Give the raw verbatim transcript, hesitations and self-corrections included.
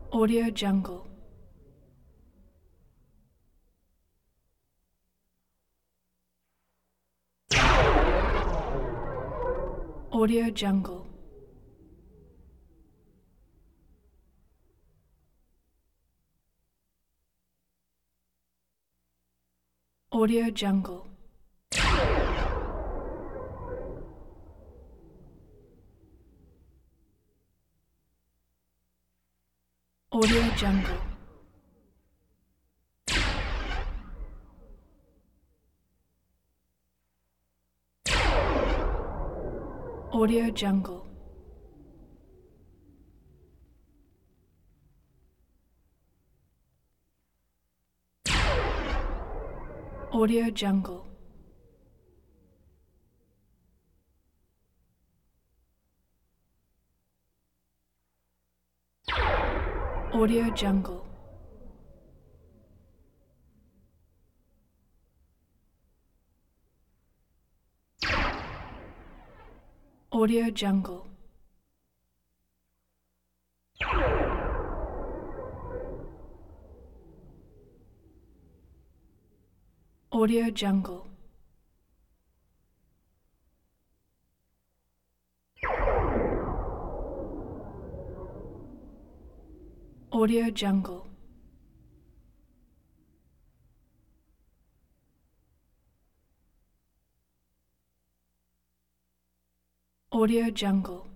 Audio Jungle. Audio Jungle. Audio Jungle. Audio Jungle. Audio Jungle. Audio Jungle. Audio Jungle. Audio Jungle. Audio Jungle. Audio Jungle. Audio Jungle.